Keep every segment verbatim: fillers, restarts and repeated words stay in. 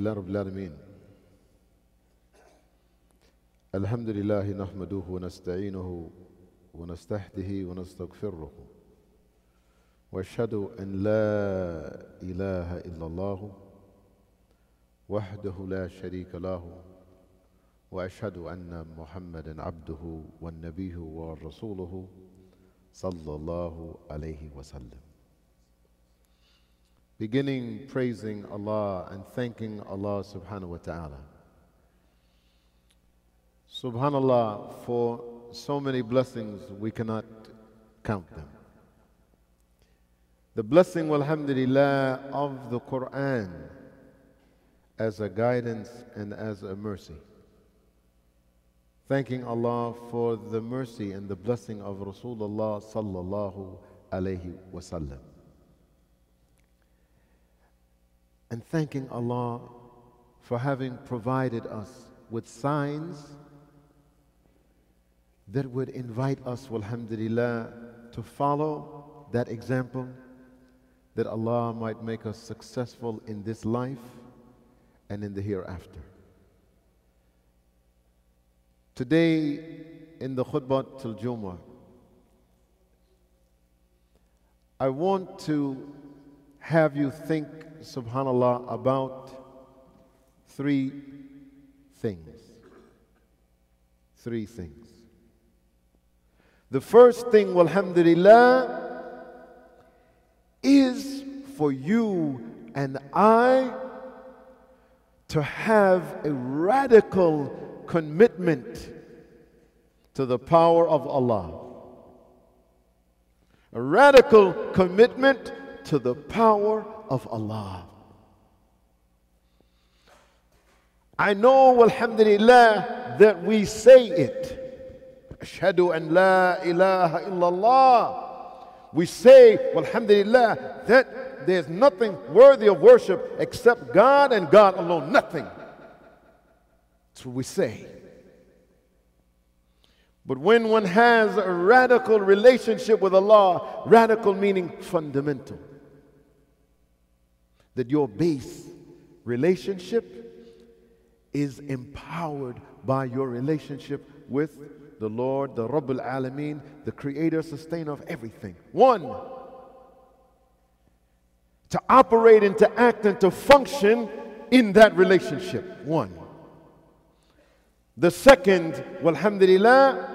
لله رب العالمين. الحمد لله نحمده ونستعينه ونستهديه ونستغفره، واشهد ان لا اله الا الله وحده لا شريك له، واشهد ان محمدا عبده والنبي ورسوله صلى الله عليه وسلم. Beginning praising Allah and thanking Allah subhanahu wa ta'ala. Subhanallah, for so many blessings we cannot count them. The blessing, alhamdulillah, of the Quran as a guidance and as a mercy. Thanking Allah for the mercy and the blessing of Rasulullah sallallahu alayhi wa sallam. And thanking Allah for having provided us with signs that would invite us, alhamdulillah, to follow that example, that Allah might make us successful in this life and in the hereafter. Today, in the Khutbah al-Jumu'ah, I want to have you think, subhanallah, about three things. Three things. The first thing, alhamdulillah, is for you and I to have a radical commitment to the power of Allah. A radical commitment to the power of Allah. I know, alhamdulillah, that we say it. Ashhadu an la ilaha illallah. We say, alhamdulillah, that there's nothing worthy of worship except God and God alone. Nothing. That's what we say. But when one has a radical relationship with Allah, radical meaning fundamental, that your base relationship is empowered by your relationship with the Lord, the Rabbul Alameen, the creator, sustainer of everything. One, to operate and to act and to function in that relationship. One. The second, walhamdulillah,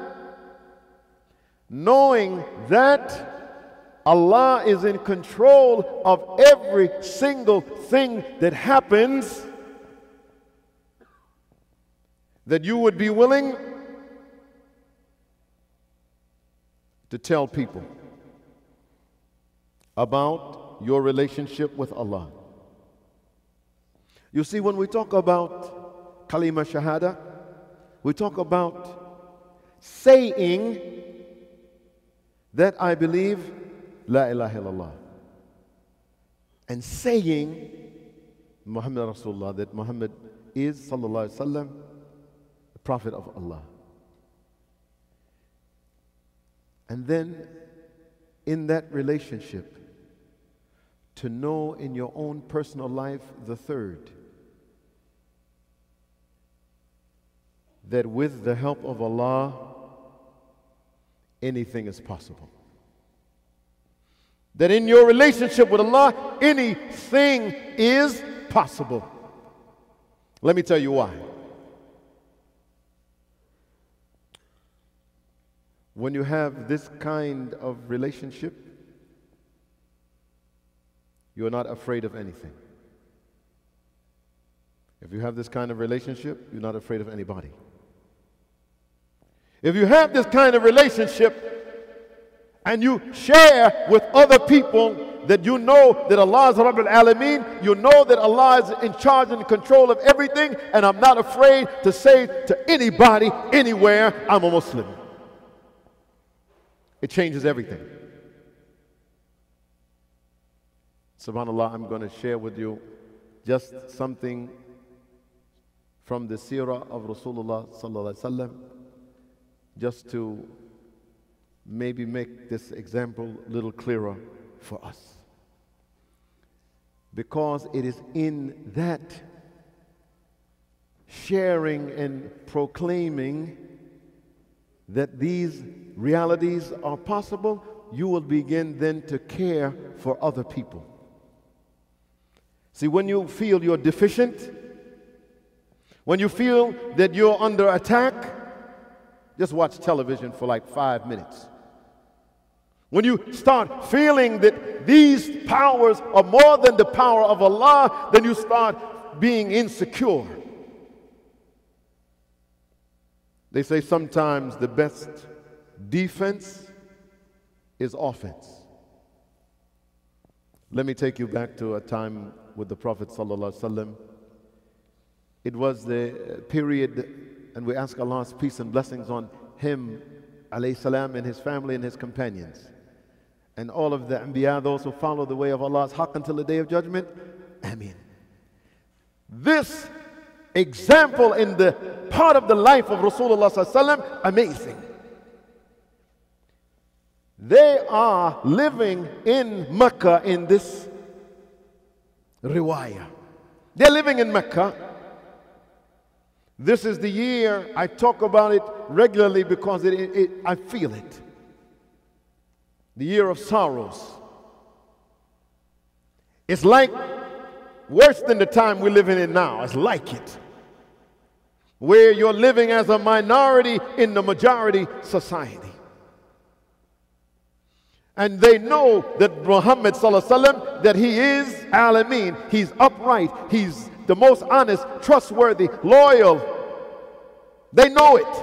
knowing that Allah is in control of every single thing that happens, that you would be willing to tell people about your relationship with Allah. You see, when we talk about kalima shahada, we talk about saying that I believe La ilaha illallah, and saying Muhammad Rasulullah, that Muhammad is sallallahu alaihi wasallam the prophet of Allah. And then in that relationship to know in your own personal life the third, that with the help of Allah anything is possible. That in your relationship with Allah, anything is possible. Let me tell you why. When you have this kind of relationship, you're not afraid of anything. If you have this kind of relationship, you're not afraid of anybody. If you have this kind of relationship, and you share with other people that you know that Allah is Rabbul Alameen, you know that Allah is in charge and in control of everything, and I'm not afraid to say to anybody, anywhere, I'm a Muslim. It changes everything. SubhanAllah, I'm going to share with you just something from the seerah of Rasulullah sallallahu alaihi wasallam, just to maybe make this example a little clearer for us. Because it is in that sharing and proclaiming that these realities are possible, you will begin then to care for other people. See, when you feel you're deficient, when you feel that you're under attack, just watch television for like five minutes. When you start feeling that these powers are more than the power of Allah, then you start being insecure. They say sometimes the best defense is offense. Let me take you back to a time with the Prophet sallallahu alaihi wasallam. It was the period, and we ask Allah's peace and blessings on him, alayhi salam, and his family and his companions, and all of the Anbiya, those who follow the way of Allah's haqq until the day of judgment. Ameen. This example in the part of the life of Rasulullah sallallahu alaihi wasallam, amazing. They are living in Mecca in this riwayah. They're living in Mecca. This is the year, I talk about it regularly because it, it, it, I feel it. The year of sorrows. It's like worse than the time we're living in now. It's like it. Where you're living as a minority in the majority society. And they know that Muhammad sallallahu alaihi wasallam, that he is Alameen, he's upright, he's the most honest, trustworthy, loyal. They know it.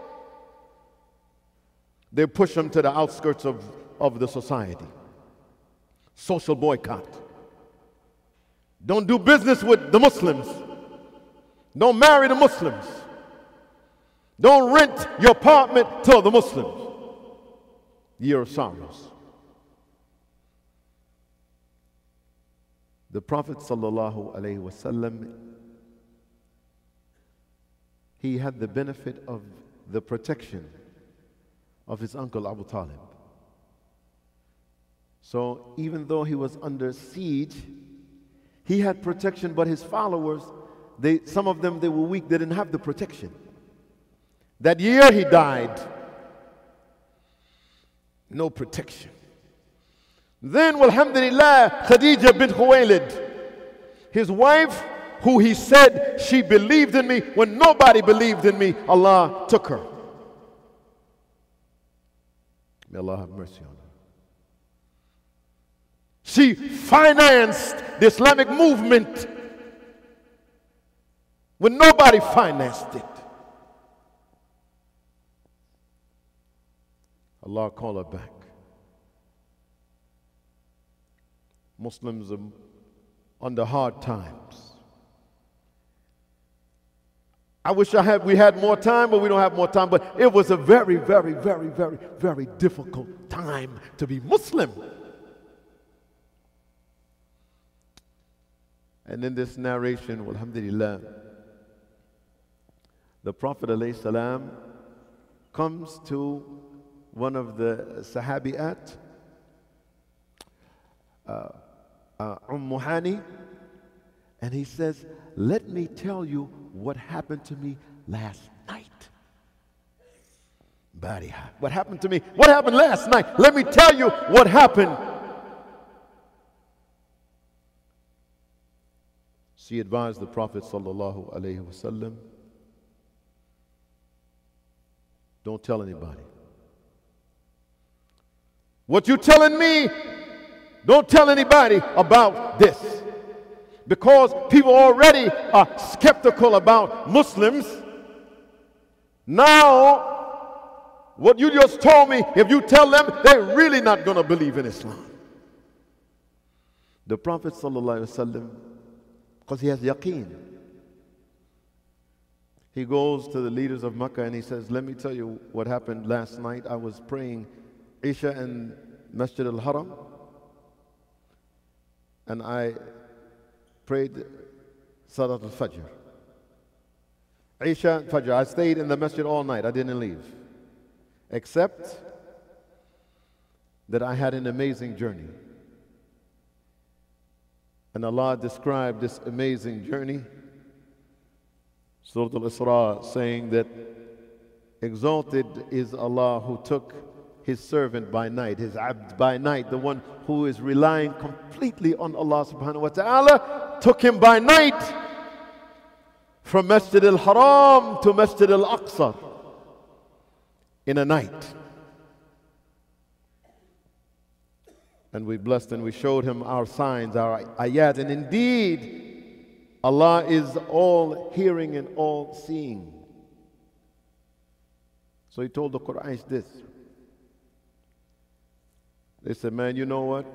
They push him to the outskirts of, of the society. Social boycott. Don't do business with the Muslims. Don't marry the Muslims. Don't rent your apartment to the Muslims. Year of sorrows. The Prophet sallallahu alaihi wasallam, he had the benefit of the protection of his uncle Abu Talib. So even though he was under siege, he had protection, but his followers, they, some of them, they were weak, they didn't have the protection. That year he died. No protection. Then, alhamdulillah, Khadija bint Khuwaylid, his wife, who he said she believed in me when nobody believed in me, Allah took her. May Allah have mercy on her. She financed the Islamic movement when nobody financed it. Allah call her back. Muslims are under hard times. I wish I had, we had more time, but we don't have more time. But it was a very, very, very, very, very difficult time to be Muslim. And in this narration, alhamdulillah, the Prophet alayhi salam comes to one of the Sahabiat, uh, uh, Umm Hani, and he says, let me tell you what happened to me last night. Bariha. What happened to me? What happened last night? Let me tell you what happened. She advised the Prophet sallallahu alaihi wasallam, don't tell anybody. What you telling me, don't tell anybody about this. Because people already are skeptical about Muslims. Now, what you just told me, if you tell them, they're really not going to believe in Islam. The Prophet sallallahu alaihi wasallam, because he has yaqeen, he goes to the leaders of Makkah and he says, let me tell you what happened last night. I was praying Isha in Masjid al-Haram, and I prayed Salat al-Fajr. Isha and Fajr. I stayed in the masjid all night. I didn't leave. Except that I had an amazing journey. And Allah described this amazing journey Surah Al-Isra saying that exalted is Allah who took his servant by night, his abd by night, the one who is relying completely on Allah subhanahu wa ta'ala, took him by night from Masjid al-Haram to Masjid al-Aqsa in a night. And we blessed and we showed him our signs, our ayat, and indeed Allah is all hearing and all seeing. So he told the Quraysh this. They said, man, you know what?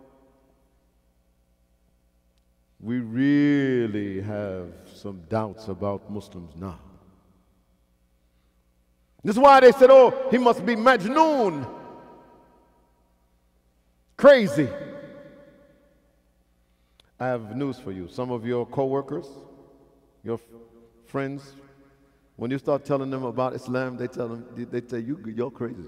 We really have some doubts about Muslims now. This is why they said, oh, he must be Majnoon. Crazy. I have news for you. Some of your co-workers, your friends, when you start telling them about Islam, they tell them, they tell you, you're crazy.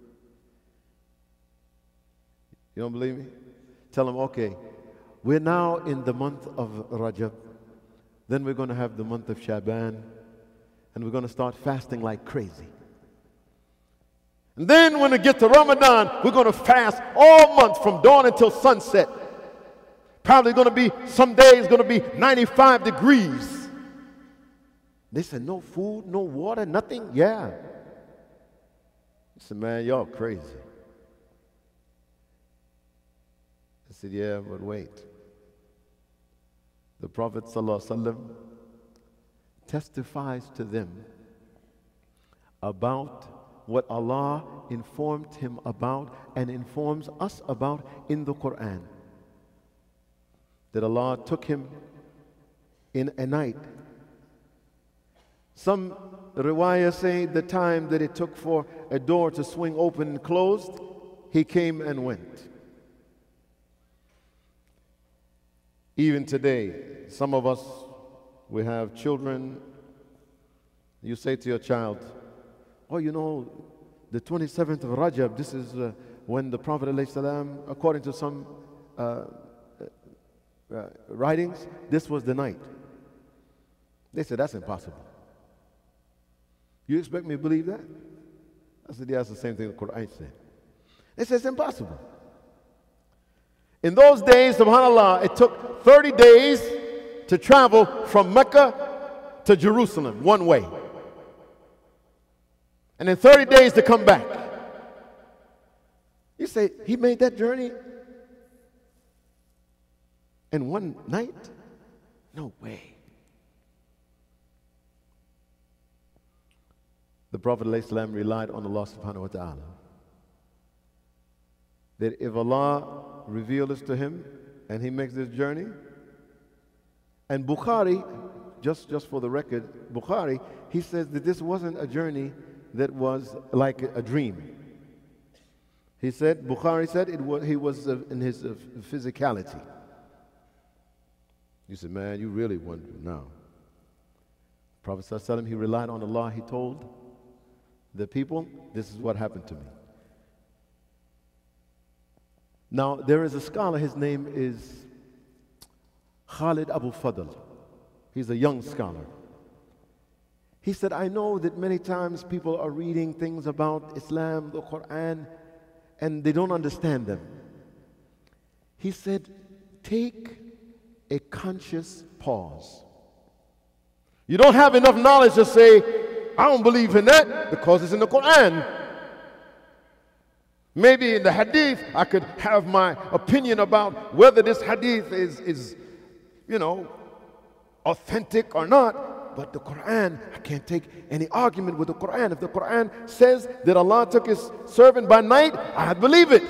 You don't believe me? Tell them, okay, we're now in the month of Rajab. Then we're going to have the month of Shaban. And we're going to start fasting like crazy. And then when we get to Ramadan, we're going to fast all month from dawn until sunset. Probably going to be, some days going to be ninety-five degrees. They said, no food, no water, nothing? Yeah. I said, man, y'all crazy. I said, yeah, but wait. The Prophet ﷺ testifies to them about what Allah informed him about and informs us about in the Quran. That Allah took him in a night. Some riwayah say the time that it took for a door to swing open and closed, he came and went. Even today, some of us, we have children. You say to your child, oh, you know, the twenty-seventh of Rajab, this is uh, when the Prophet ﷺ, according to some uh, uh, writings, this was the night. They said, that's impossible. You expect me to believe that? I said, yeah, that's the same thing the Quran said. They said, it's impossible. In those days, subhanAllah, it took thirty days to travel from Mecca to Jerusalem, one way. And in thirty days to come back. You say, he made that journey in one night? No way. The Prophet ﷺ relied on Allah subhanahu wa ta'ala. That if Allah reveals this to him and he makes this journey, and Bukhari, just, just for the record, Bukhari, he says that this wasn't a journey that was like a dream. He said, Bukhari said it was, he was uh, in his uh, physicality. You said, man, you really wonder now. Prophet ﷺ, he relied on Allah. He told the people, this is what happened to me. Now, there is a scholar, his name is Khalid Abu Fadl. He's a young scholar. He said, I know that many times people are reading things about Islam, the Quran, and they don't understand them. He said, take a conscious pause. You don't have enough knowledge to say, I don't believe in that because it's in the Quran. Maybe in the hadith, I could have my opinion about whether this hadith is, is, you know, authentic or not. But the Quran, I can't take any argument with the Quran. If the Quran says that Allah took his servant by night, I believe it.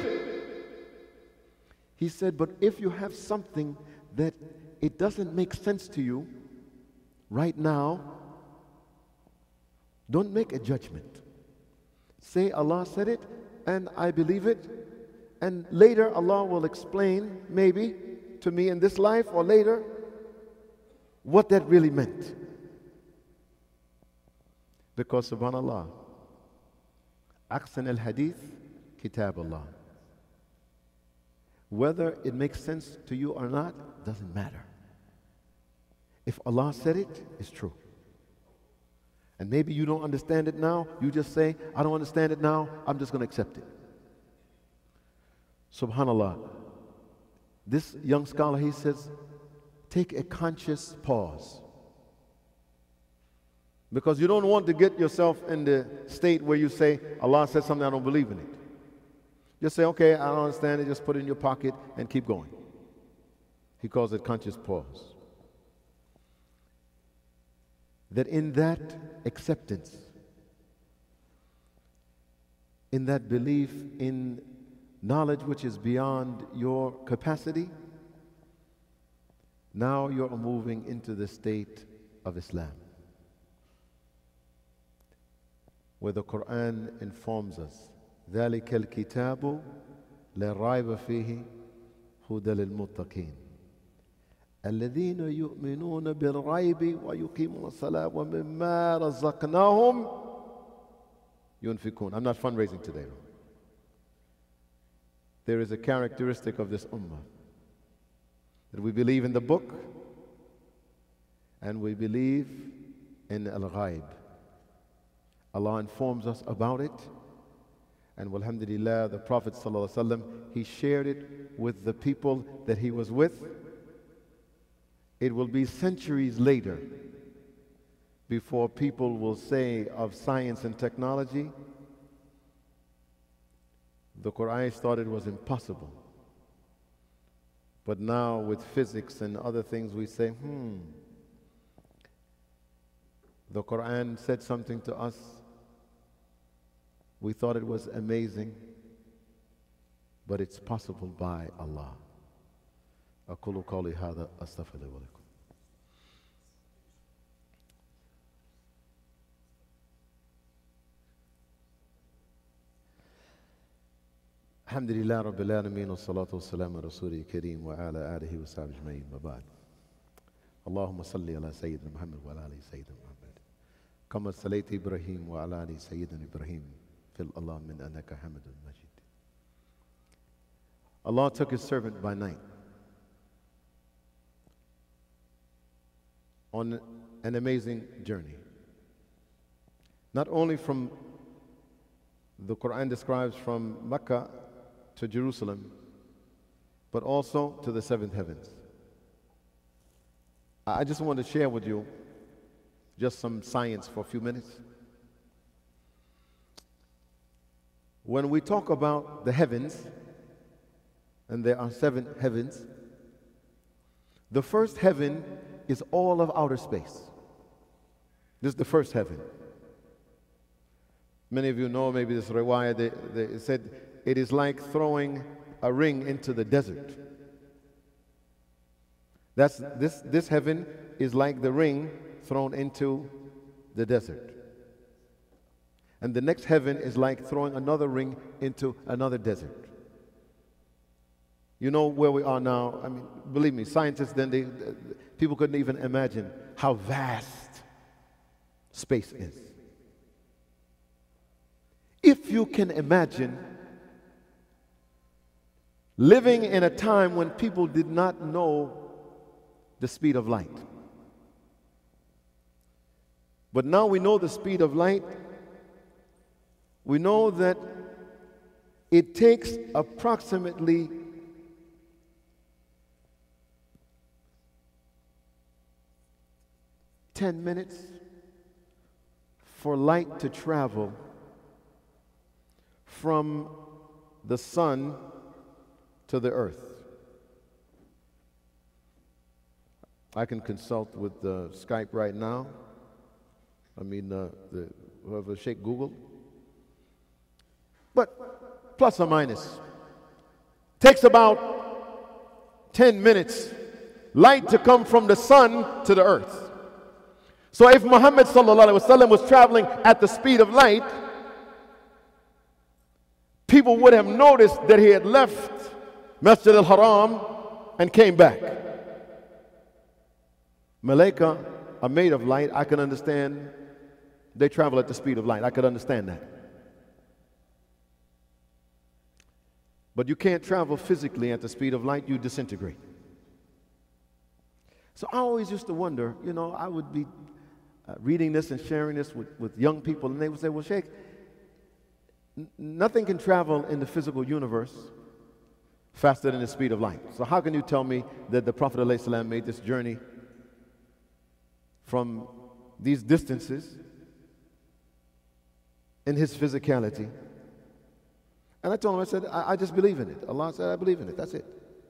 He said, but if you have something that it doesn't make sense to you right now, don't make a judgment. Say Allah said it, and I believe it, and later Allah will explain, maybe, to me in this life or later, what that really meant. Because subhanAllah, Aqsan al-Hadith, Kitab Allah. Whether it makes sense to you or not, doesn't matter. If Allah said it, it's true. And maybe you don't understand it now. You just say, I don't understand it now. I'm just going to accept it. Subhanallah. This young scholar, he says, take a conscious pause. Because you don't want to get yourself in the state where you say, Allah said something, I don't believe in it. Just say, okay, I don't understand it. Just put it in your pocket and keep going. He calls it conscious pause. That in that acceptance, in that belief in knowledge which is beyond your capacity, now you're moving into the state of Islam, where the Quran informs us, ذَلِكَ الْكِتَابُ لَا رَيْبَ فِيهِ هُدًى لِلْمُتَّقِينَ الذين يؤمنون بالغيب ويقيمون الصلاة ومما رزقناهم ينفقون. I'm not fundraising today. There is a characteristic of this ummah that we believe in the book and we believe in al-ghaib. Allah informs us about it, and alhamdulillah, the Prophet ﷺ, he shared it with the people that he was with. It will be centuries later before people will say of science and technology, the Quran started was impossible. But now with physics and other things we say, hmm, the Quran said something to us. We thought it was amazing, but it's possible by Allah. أقول قولي هذا أستغفر الله ولكم. الحمد لله رب العالمين والصلاة والسلام على رسوله الكريم وعلى آله وصحبه أجمعين وبعد. اللهم صل على سيدنا محمد وعلى آل سيدنا محمد كما صليت إبراهيم وعلى آل سيدنا إبراهيم في الله من أنك حميد مجيد. Allah took his servant by night on an amazing journey. Not only from, the Quran describes from Mecca to Jerusalem, but also to the seventh heavens. I just want to share with you just some science for a few minutes. When we talk about the heavens, and there are seven heavens, the first heaven is all of outer space. This is the first heaven. Many of you know, maybe this riwayah, they, they said it is like throwing a ring into the desert. That's, this, this heaven is like the ring thrown into the desert. And the next heaven is like throwing another ring into another desert. You know where we are now. I mean, believe me, scientists then, they, people couldn't even imagine how vast space is. If you can imagine living in a time when people did not know the speed of light. But now we know the speed of light. We know that it takes approximately ten minutes for light to travel from the sun to the earth. I can consult with uh, Skype right now. I mean, uh, the, whoever shake Google. But plus or minus, takes about ten minutes light to come from the sun to the earth. So if Muhammad sallallahu alaihi wasallam was traveling at the speed of light, people would have noticed that he had left Masjid al-Haram and came back. Malaika are made of light. I can understand they travel at the speed of light. I could understand that. But you can't travel physically at the speed of light. You disintegrate. So I always used to wonder, you know, I would be uh, reading this and sharing this with, with young people, and they would say, well, Sheikh, n- nothing can travel in the physical universe faster than the speed of light. So how can you tell me that the Prophet ﷺ made this journey from these distances in his physicality? And I told him, I said, I, I just believe in it. Allah said, I believe in it. That's it.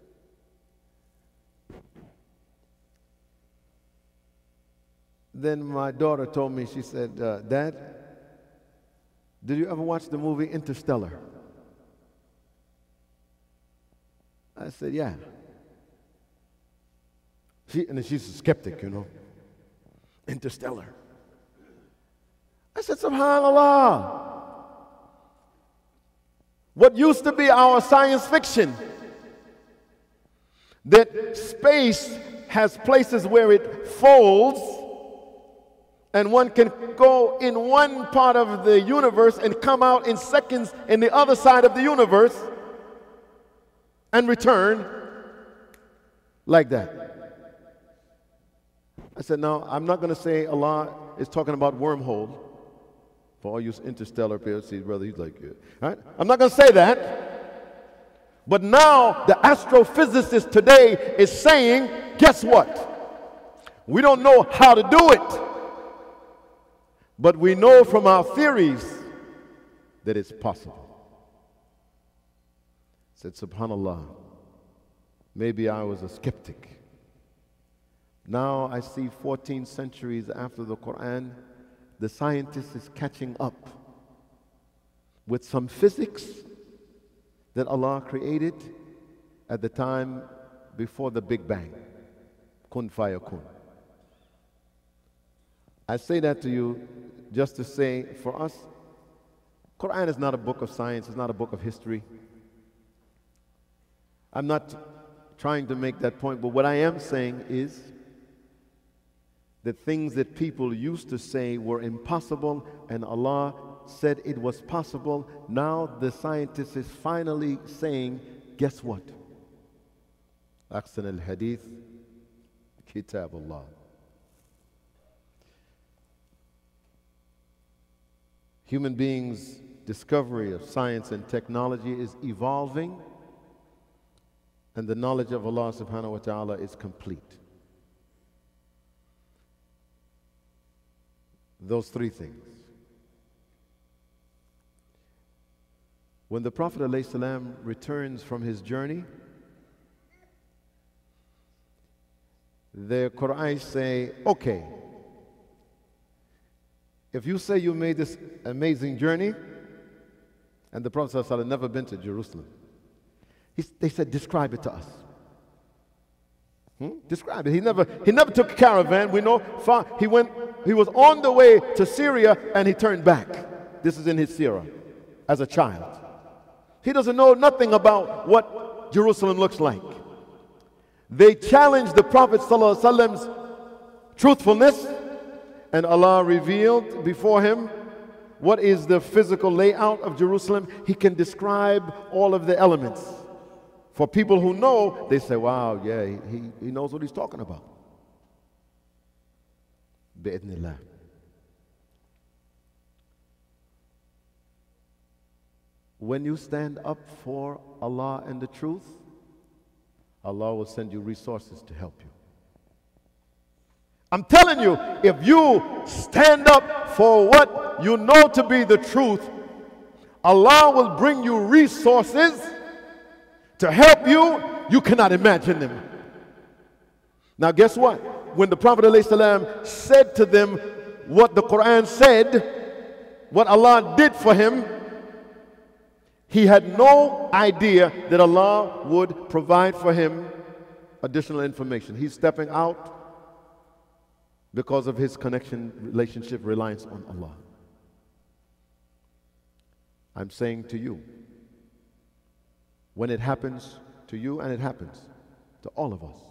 Then my daughter told me, she said, uh, Dad, did you ever watch the movie Interstellar? I said, yeah. She, and she's a skeptic, you know. Interstellar. I said, SubhanAllah. What used to be our science fiction, that space has places where it folds, and one can go in one part of the universe and come out in seconds in the other side of the universe and return like that. I said, no, I'm not going to say Allah is talking about wormhole. For all you interstellar P L C, brother, he's like, yeah. All right? I'm not going to say that. But now the astrophysicist today is saying, guess what? We don't know how to do it. But we know from our theories that it's possible. I said, SubhanAllah, maybe I was a skeptic. Now I see fourteen centuries after the Quran, the scientist is catching up with some physics that Allah created at the time before the Big Bang. Kun fayakun. I say that to you just to say, for us, Quran is not a book of science, it's not a book of history. I'm not trying to make that point, but what I am saying is that things that people used to say were impossible and Allah said it was possible, now the scientist is finally saying, guess what? Ahsan al-Hadith, Kitab Allah. Human beings' discovery of science and technology is evolving, and the knowledge of Allah subhanahu wa ta'ala is complete. Those three things. When the Prophet ﷺ returns from his journey, the Qur'an say, okay, if you say you made this amazing journey, and the Prophet ﷺ had never been to Jerusalem, he, they said, describe it to us. Hmm? Describe it. He never, he never took a caravan. We know far, he went, he was on the way to Syria and he turned back. This is in his seerah as a child. He doesn't know nothing about what Jerusalem looks like. They challenged the Prophet ﷺ's truthfulness, and Allah revealed before him what is the physical layout of Jerusalem. He can describe all of the elements. For people who know, they say, wow, yeah, he, he knows what he's talking about. Bi'idhnillah. When you stand up for Allah and the truth, Allah will send you resources to help you. I'm telling you, if you stand up for what you know to be the truth, Allah will bring you resources to help you. You cannot imagine them. Now guess what? When the Prophet ﷺ said to them what the Quran said, what Allah did for him, he had no idea that Allah would provide for him additional information. He's stepping out because of his connection, relationship, reliance on Allah. I'm saying to you, when it happens to you, and it happens to all of us,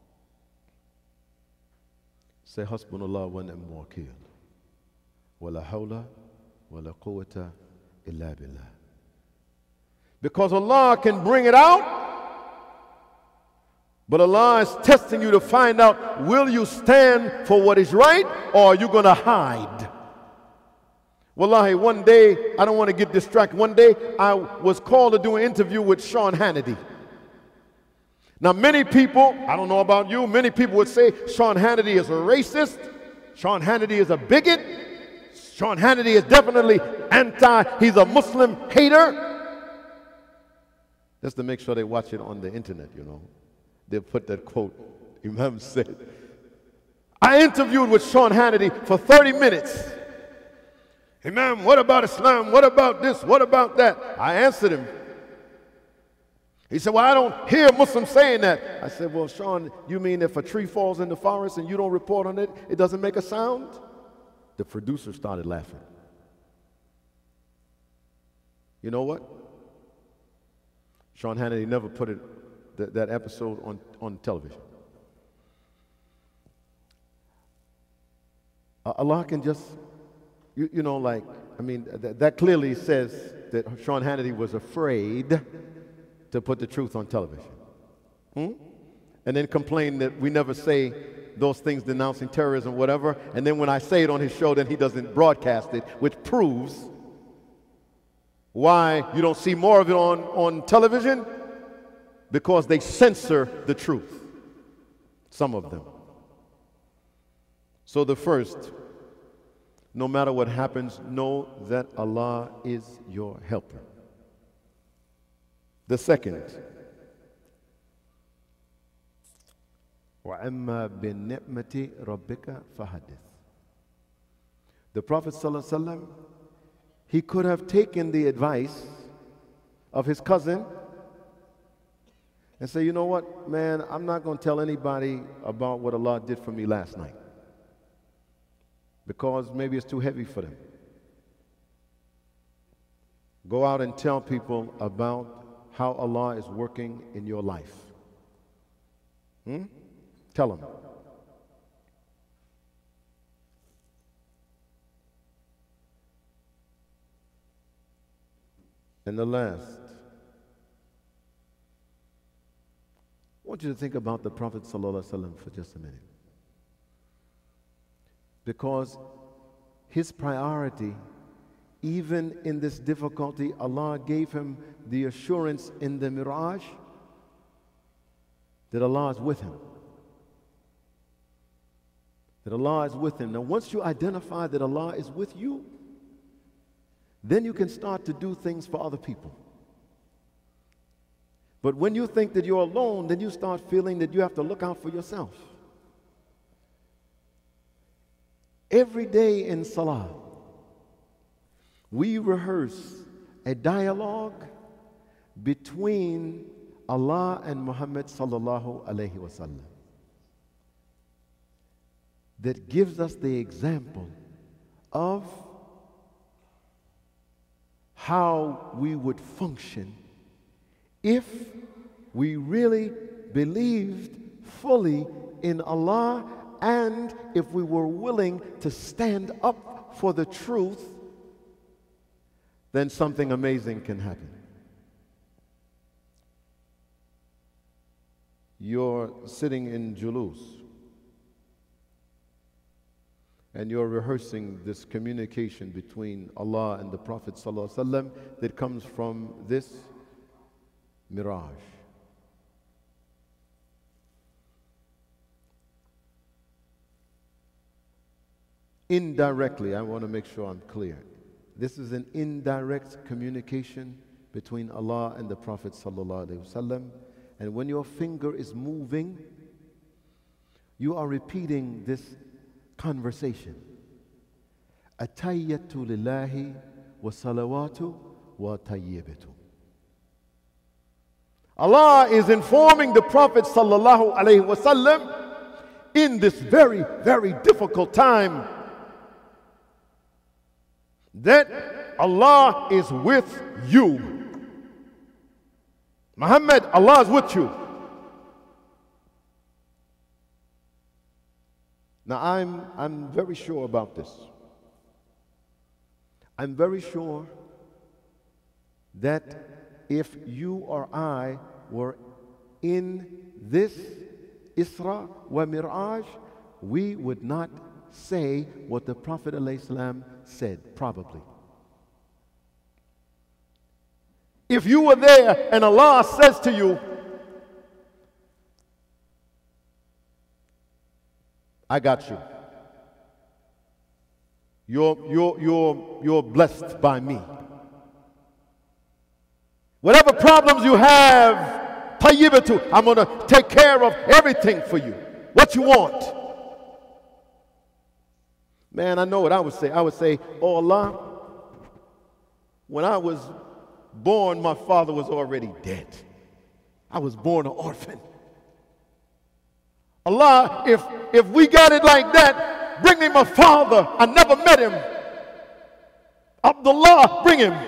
say Hasbunallah wa ni'mal wakeel, wa la hawla wa la quwwata illa billah. Because Allah can bring it out But Allah is testing you to find out, will you stand for what is right, or are you going to hide? Wallahi, one day, I don't want to get distracted. One day, I was called to do an interview with Sean Hannity. Now, many people, I don't know about you, many people would say Sean Hannity is a racist. Sean Hannity is a bigot. Sean Hannity is definitely anti, he's a Muslim hater. Just to make sure they watch it on the internet, you know. They'll put that quote Imam said. I interviewed with Sean Hannity for thirty minutes. Imam, what about Islam? What about this? What about that? I answered him. He said, well, I don't hear Muslims saying that. I said, well, Sean, you mean if a tree falls in the forest and you don't report on it, it doesn't make a sound? The producer started laughing. You know what? Sean Hannity never put it, th that episode on, on television. Uh, Allah can just, you, you know, like, I mean, th that clearly says that Sean Hannity was afraid to put the truth on television. Hmm? And then complain that we never say those things denouncing terrorism, whatever. And then when I say it on his show, then he doesn't broadcast it, which proves why you don't see more of it on, on television. Because they censor the truth, some of them. So the first, no matter what happens, know that Allah is your helper. The second, وَأَمَّا بِالنِّعْمَةِ رَبِّكَ فَحَدِّثْ. The Prophet ﷺ, he could have taken the advice of his cousin and say, you know what, man, I'm not going to tell anybody about what Allah did for me last night, because maybe it's too heavy for them. Go out and tell people about how Allah is working in your life. Hmm? Tell them. And the last, I want you to think about the Prophet ﷺ for just a minute. Because his priority, even in this difficulty, Allah gave him the assurance in the Miraj that Allah is with him. That Allah is with him. Now, once you identify that Allah is with you, then you can start to do things for other people. But when you think that you're alone, then you start feeling that you have to look out for yourself. Every day in Salah, we rehearse a dialogue between Allah and Muhammad sallallahu alaihi wasallam that gives us the example of how we would function if we really believed fully in Allah, and if we were willing to stand up for the truth, then something amazing can happen. You're sitting in Julus, and you're rehearsing this communication between Allah and the Prophet ﷺ that comes from this Miraj. Indirectly, I want to make sure I'm clear. This is an indirect communication between Allah and the Prophet ﷺ. And when your finger is moving, you are repeating this conversation. Atayyatu lillahi wa salawatu wa tayyibatu. Allah is informing the Prophet sallallahu alaihi wasallam in this very, very difficult time that Allah is with you. Muhammad, Allah is with you. Now, I'm, I'm very sure about this. I'm very sure that if you or I were in this Isra wa Miraj, we would not say what the Prophet ﷺ said, probably. If you were there and Allah says to you, I got you. You're, you're, you're, you're blessed by me. Whatever problems you have, tayyibatu, I'm going to take care of everything for you. What you want. Man, I know what I would say. I would say, oh Allah, when I was born, my father was already dead. I was born an orphan. Allah, if, if we got it like that, bring me my father. I never met him. Abdullah, bring him.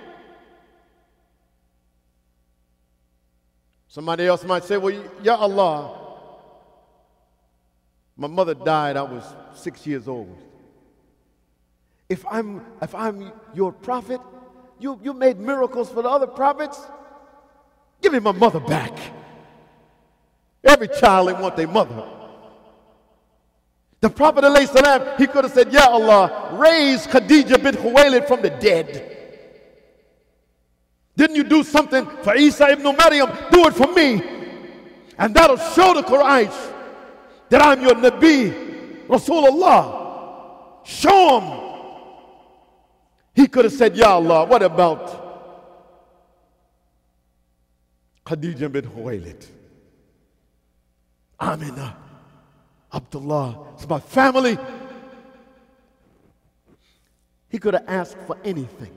Somebody else might say, well, Ya Allah, my mother died, I was six years old. If I'm, if I'm your prophet, you, you made miracles for the other prophets, give me my mother back. Every child, they want their mother. The Prophet ﷺ, he could have said, Ya Allah, raise Khadija bint Khuwaylid from the dead. Didn't you do something for Isa ibn Maryam? Do it for me. And that'll show the Quraysh that I'm your Nabi, Rasulullah. Show them. He could have said, Ya Allah, what about Khadija bint Khuwaylid? Amina, Abdullah, it's my family. He could have asked for anything.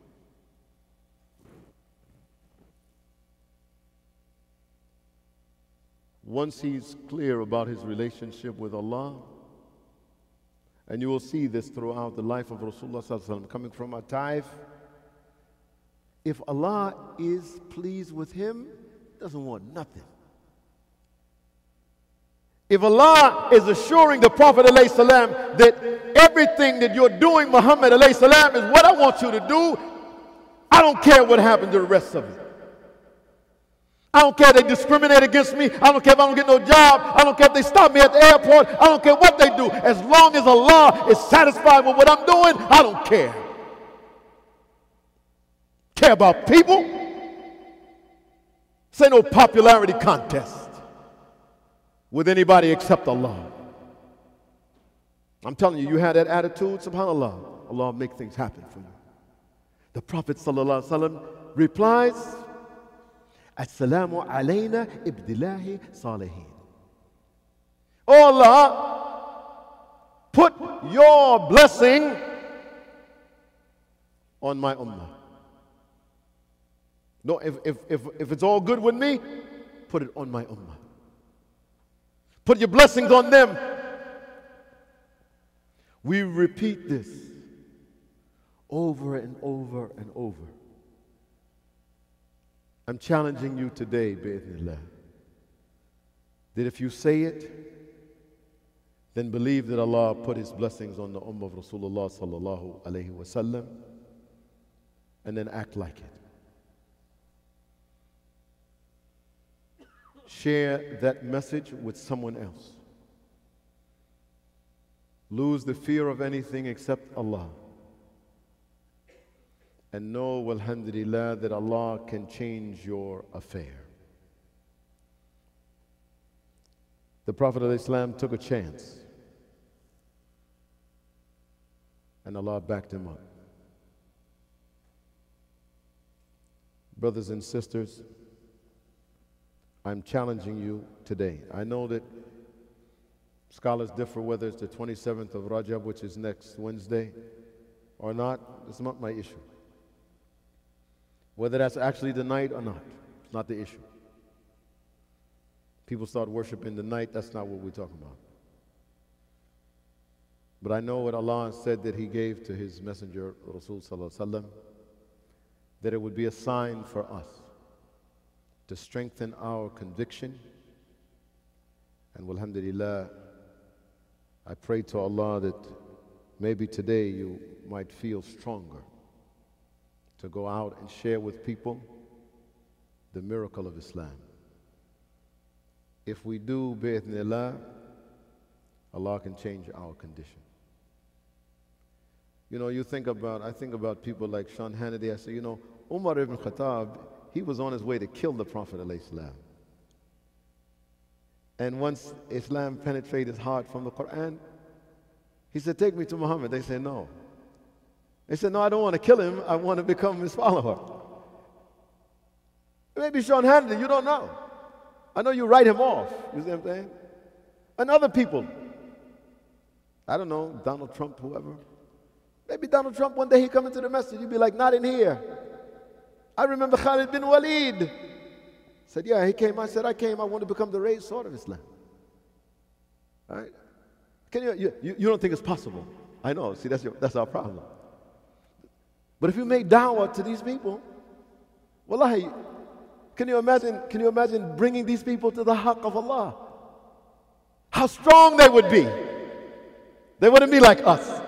Once he's clear about his relationship with Allah, and you will see this throughout the life of Rasulullah sallallahu alaihi wasallam, coming from a Taif, if Allah is pleased with him, doesn't want nothing. If Allah is assuring the Prophet ﷺ that everything that you're doing, Muhammad ﷺ, is what I want you to do, I don't care what happens to the rest of it. I don't care if they discriminate against me. I don't care if I don't get no job. I don't care if they stop me at the airport. I don't care what they do. As long as Allah is satisfied with what I'm doing, I don't care. Care about people? This ain't no popularity contest with anybody except Allah. I'm telling you, you had that attitude, subhanAllah, Allah will make things happen for you. The Prophet sallallahu alaihi wasallam replies, Assalamu alayna ibdillahi salihin. Oh Allah, put your blessing on my ummah. No, if, if, if, if it's all good with me, put it on my ummah. Put your blessings on them. We repeat this over and over and over. I'm challenging you today, bi'idhnillah, that if you say it, then believe that Allah put His blessings on the ummah of Rasulullah sallallahu alayhi wa sallam, and then act like it. Share that message with someone else. Lose the fear of anything except Allah. And know, alhamdulillah, that Allah can change your affair. The Prophet ﷺ took a chance, and Allah backed him up. Brothers and sisters, I'm challenging you today. I know that scholars differ whether it's the twenty-seventh of Rajab, which is next Wednesday, or not. It's not my issue. Whether that's actually the night or not, it's not the issue. People start worshiping the night, that's not what we're talking about. But I know what Allah said that He gave to His messenger, Rasul sallallahu alaihi wasallam, that it would be a sign for us to strengthen our conviction. And alhamdulillah, I pray to Allah that maybe today you might feel stronger to go out and share with people the miracle of Islam. if we do bi'idhnillah, Allah can change our condition. You know, you think about, I think about people like Sean Hannity. I say, you know, Umar ibn Khattab, he was on his way to kill the Prophet ﷺ. And once Islam penetrated his heart from the Quran, he said, take me to Muhammad. They said, no. They said, no, I don't want to kill him. I want to become his follower. Maybe Sean Hannity, you don't know. I know you write him off. You see what I'm saying? And other people. I don't know, Donald Trump, whoever. Maybe Donald Trump, one day he come into the message, you'd be like, not in here. I remember Khalid bin Walid. Said, yeah, he came. I said, I came. I want to become the raised sword of Islam. All right? Can you, you, you don't think it's possible? I know. See, that's, your, that's our problem. But if you make da'wah to these people, wallahi, can you imagine, can you imagine bringing these people to the haqq of Allah? How strong they would be. They wouldn't be like us.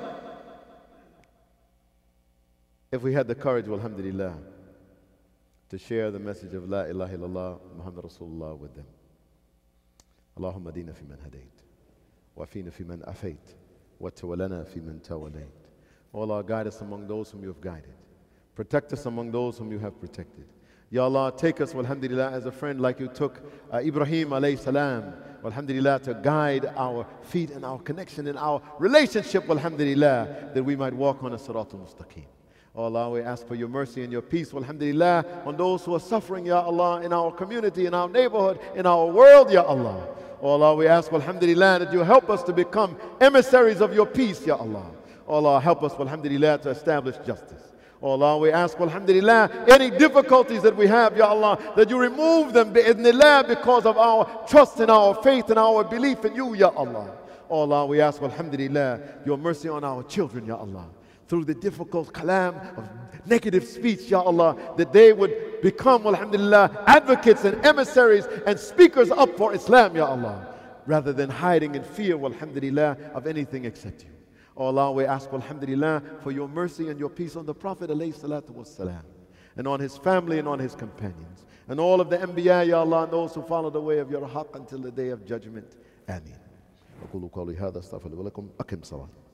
If we had the courage, alhamdulillah, to share the message of La ilaha illallah Muhammad Rasulullah with them. Allahumma dina fi man hadayt, wa fina fi man afayt, wa tawalana fi man tawalayt. O Allah, guide us among those whom you have guided. Protect us among those whom you have protected. Ya Allah, take us, alhamdulillah, as a friend like you took uh, Ibrahim alayhi salam, alhamdulillah, to guide our feet and our connection and our relationship, alhamdulillah, that we might walk on a siratul mustaqim. Oh Allah, we ask for your mercy and your peace, alhamdulillah, on those who are suffering, Ya Allah, in our community, in our neighborhood, in our world, Ya Allah. Oh Allah, we ask, alhamdulillah, that you help us to become emissaries of your peace, Ya Allah. Oh Allah, help us, alhamdulillah, to establish justice. Oh Allah, we ask, alhamdulillah, any difficulties that we have, Ya Allah, that you remove them, bi'idhnillah, because of our trust in our faith and our belief in you, Ya Allah. Oh Allah, we ask, alhamdulillah, your mercy on our children, Ya Allah. Through the difficult kalam of negative speech, Ya Allah, that they would become, alhamdulillah, advocates and emissaries and speakers up for Islam, Ya Allah, rather than hiding in fear, alhamdulillah, of anything except you. Oh Allah, we ask, alhamdulillah, for your mercy and your peace on the Prophet, alayhi salatu wassalam, and on his family and on his companions, and all of the Anbiya, Ya Allah, and those who follow the way of your haqq until the day of judgment. Ameen. أقول قولي هذا استغفر لكم أقم صلاة